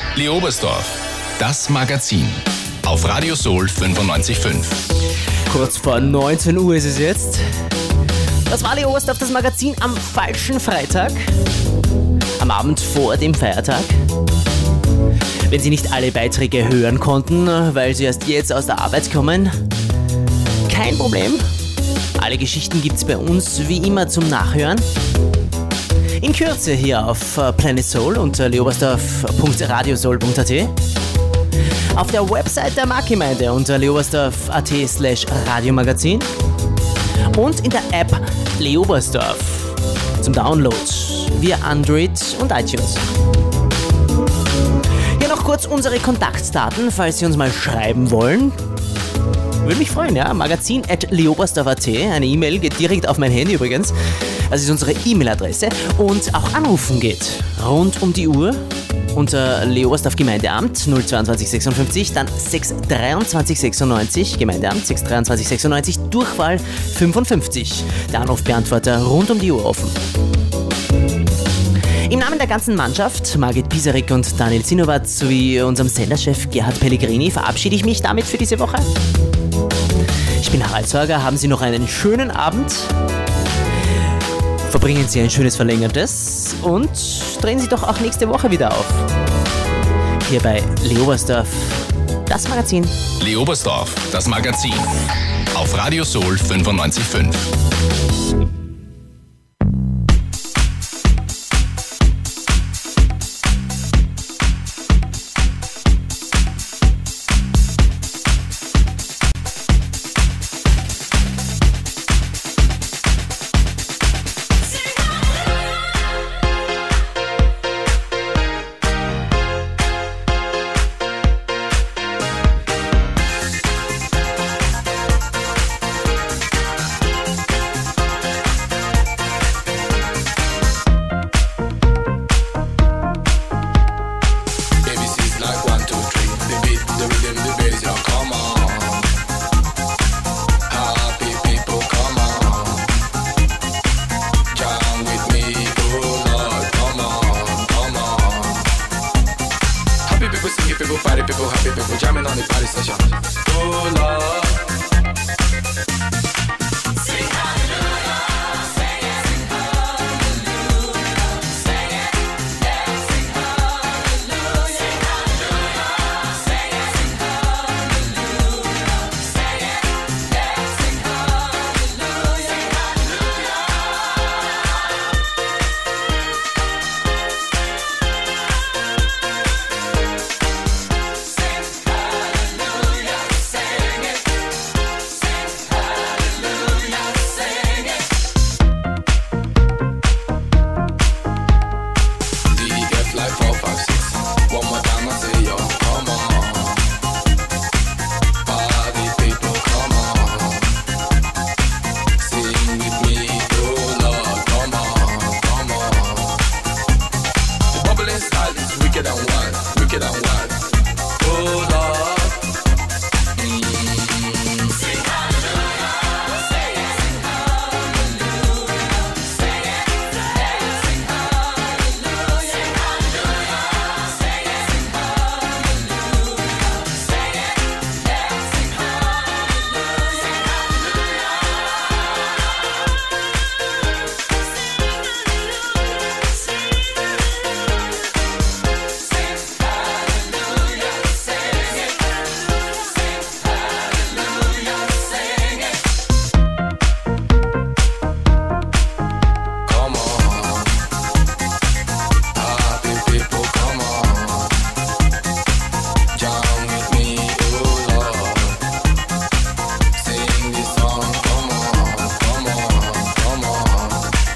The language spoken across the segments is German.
Leobersdorf, das Magazin. Auf Radio Soul 95.5. Kurz vor 19 Uhr ist es jetzt. Das war Leobersdorf, das Magazin am falschen Freitag. Am Abend vor dem Feiertag. Wenn Sie nicht alle Beiträge hören konnten, weil Sie erst jetzt aus der Arbeit kommen, kein Problem. Alle Geschichten gibt's bei uns wie immer zum Nachhören. In Kürze hier auf Planet Soul unter leobersdorf.radiosoul.at. Auf der Website der Marktgemeinde unter leobersdorf.at/Radiomagazin. Und in der App Leobersdorf zum Download via Android und iTunes. Hier noch kurz unsere Kontaktdaten, falls Sie uns mal schreiben wollen. Würde mich freuen, ja. Magazin@leobersdorf.at. Eine E-Mail geht direkt auf mein Handy übrigens. Das ist unsere E-Mail-Adresse. Und auch anrufen geht rund um die Uhr unter Leobersdorf Gemeindeamt 022 56, dann 623 96, Gemeindeamt 623 96, Durchwahl 55. Der Anrufbeantworter rund um die Uhr offen. Im Namen der ganzen Mannschaft, Margit Pisarik und Daniel Zinnowat sowie unserem Senderchef Gerhard Pellegrini, verabschiede ich mich damit für diese Woche. Ich bin Harald Sorger, haben Sie noch einen schönen Abend. Verbringen Sie ein schönes Verlängertes und drehen Sie doch auch nächste Woche wieder auf. Hier bei Leobersdorf, das Magazin. Leobersdorf, das Magazin. Auf Radio Soul 95.5.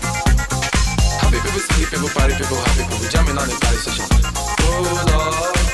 People, party people, happy people, jamming on the party session. Oh Lord.